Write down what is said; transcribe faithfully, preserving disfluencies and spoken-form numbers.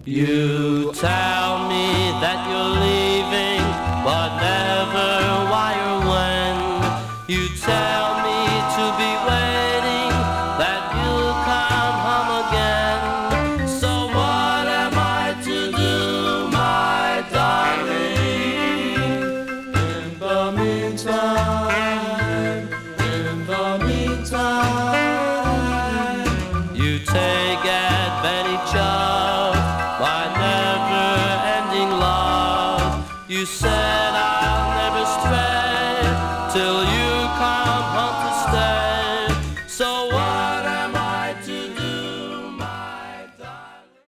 You tell me that you're leaving, but never why or when. You tell me to be waiting, that you'll come home again. So what am I to do, my darling? In the meantime, in the meantime, you take advantage of my never-ending love. You say